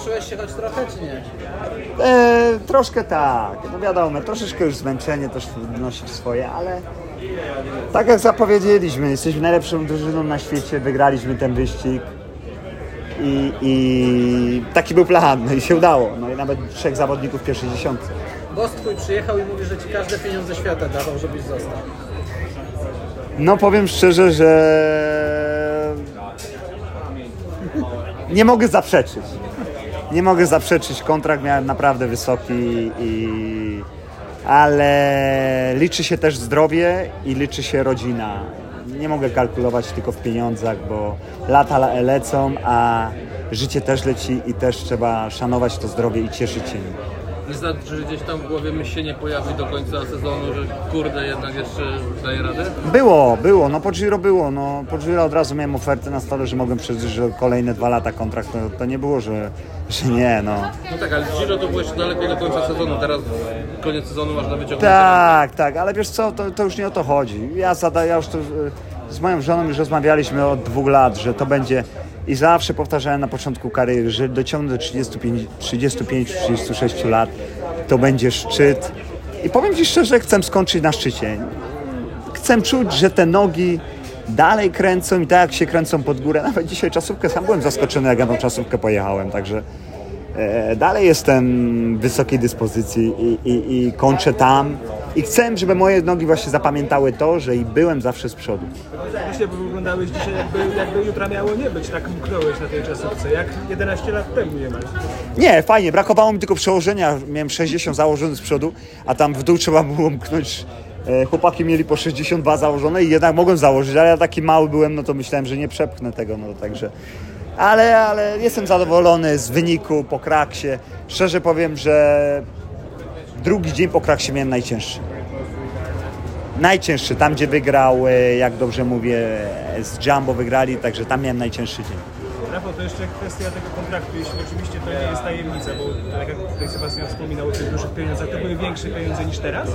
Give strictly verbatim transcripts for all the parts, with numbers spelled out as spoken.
Spieszyłeś się choć trochę, czy nie? E, troszkę tak, no wiadomo, troszeczkę już zmęczenie też nosi swoje, ale tak jak zapowiedzieliśmy, jesteśmy najlepszą drużyną na świecie, wygraliśmy ten wyścig i, i taki był plan, no i się udało, no i nawet trzech zawodników w pierwszej dziesiątce. Boss twój przyjechał i mówi, że ci każde pieniądze świata dawał, żebyś został. No powiem szczerze, że nie mogę zaprzeczyć. Nie mogę zaprzeczyć, kontrakt miałem naprawdę wysoki, i... ale liczy się też zdrowie i liczy się rodzina. Nie mogę kalkulować tylko w pieniądzach, bo lata lecą, a życie też leci i też trzeba szanować to zdrowie i cieszyć się nim. Nie znaczy, że gdzieś tam w głowie myśl się nie pojawi do końca sezonu, że kurde, jednak jeszcze daje radę? Było, było, no po Giro było, no po Giro od razu miałem ofertę na stole, że mogłem przeżyć że kolejne dwa lata kontrakt, to, to nie było, że, że nie, no. No tak, ale Giro to było jeszcze daleko do końca sezonu, teraz koniec sezonu można wyciągnąć. Tak, tak, ale wiesz co, to, to już nie o to chodzi. Ja, zada, ja już to, z moją żoną już rozmawialiśmy od dwóch lat, że to będzie i zawsze powtarzałem na początku kariery, że dociągnę do trzydziestu pięciu, trzydziestu sześciu lat, to będzie szczyt. I powiem Ci szczerze, chcę skończyć na szczycie. Chcę czuć, że te nogi dalej kręcą i tak jak się kręcą pod górę. Nawet dzisiaj czasówkę, sam byłem zaskoczony, jak ja tą czasówkę pojechałem, także e, dalej jestem w wysokiej dyspozycji i, i, i kończę tam. I chcę, żeby moje nogi właśnie zapamiętały to, że i byłem zawsze z przodu. Właśnie, bo wyglądałeś dzisiaj, jakby, jakby jutra miało nie być, tak mknąłeś na tej czasówce, jak jedenaście lat temu nie masz. Nie, fajnie, brakowało mi tylko przełożenia, miałem sześćdziesiąt założone z przodu, a tam w dół trzeba było mknąć. Chłopaki mieli po sześćdziesiąt dwa założone i jednak mogłem założyć, ale ja taki mały byłem, no to myślałem, że nie przepchnę tego, no także... Ale, ale jestem zadowolony z wyniku po kraksie. Szczerze powiem, że drugi dzień po kraksie miałem najcięższy. Najcięższy, tam gdzie wygrał, jak dobrze mówię, z Jumbo wygrali, także tam miałem najcięższy dzień. Rafał, to jeszcze kwestia tego kontraktu, jeśli oczywiście to nie jest tajemnica, bo tak jak tutaj Sebastian wspominał o tych dużych pieniądzach, to były większe pieniądze niż teraz?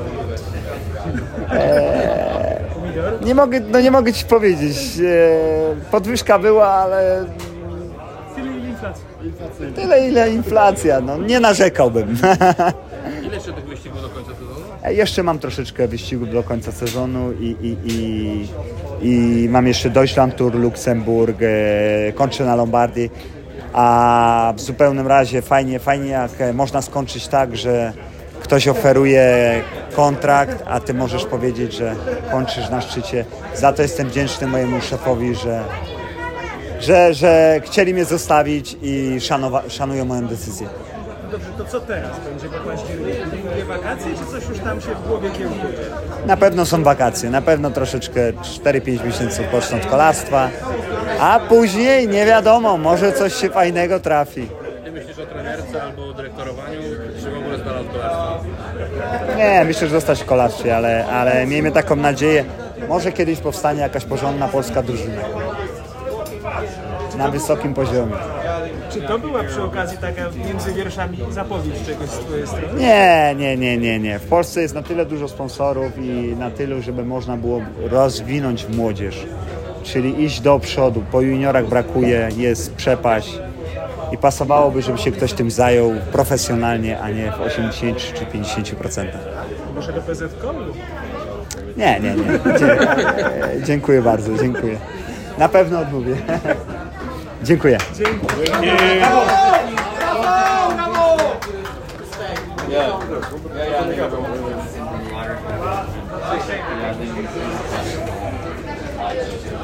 Eee, nie mogę, no nie mogę Ci powiedzieć. Eee, podwyżka była, ale... Tyle ile inflacja. Tyle ile inflacja, no nie narzekałbym. Ile jeszcze tych wyścigów do końca sezonu? Jeszcze mam troszeczkę wyścigów do końca sezonu i, i, i, i mam jeszcze Deutschland Tour, Luksemburg, e, kończę na Lombardii, a w zupełnym razie fajnie, fajnie jak można skończyć tak, że ktoś oferuje kontrakt, a ty możesz powiedzieć, że kończysz na szczycie. Za to jestem wdzięczny mojemu szefowi, że, że, że chcieli mnie zostawić i szanowa- szanują moją decyzję. Dobrze, to co teraz będzie po październiku? Długie wakacje, czy coś już tam się w głowie kiełkuje? Na pewno są wakacje, na pewno troszeczkę cztery pięć miesięcy odpocznę od kolarstwa, a później nie wiadomo, może coś się fajnego trafi. Ty myślisz o trenerce albo o dyrektorowaniu, czy w ogóle z dala od kolarstwa? Nie, myślę, że zostać w kolarstwie, ale, ale miejmy taką nadzieję, może kiedyś powstanie jakaś porządna polska drużyna na wysokim poziomie. Czy to była przy okazji taka między wierszami zapowiedź czegoś z twojej strony? Nie, nie, nie, nie, nie. W Polsce jest na tyle dużo sponsorów i na tyle, żeby można było rozwinąć młodzież. Czyli iść do przodu. Po juniorach brakuje, jest przepaść i pasowałoby, żeby się ktoś tym zajął profesjonalnie, a nie w osiemdziesiąt czy pięćdziesiąt procent. Może do P Z K? Nie, nie, nie. Dzie- dziękuję bardzo, dziękuję. Na pewno odmówię. Dziękuję. Dzięki. Yeah.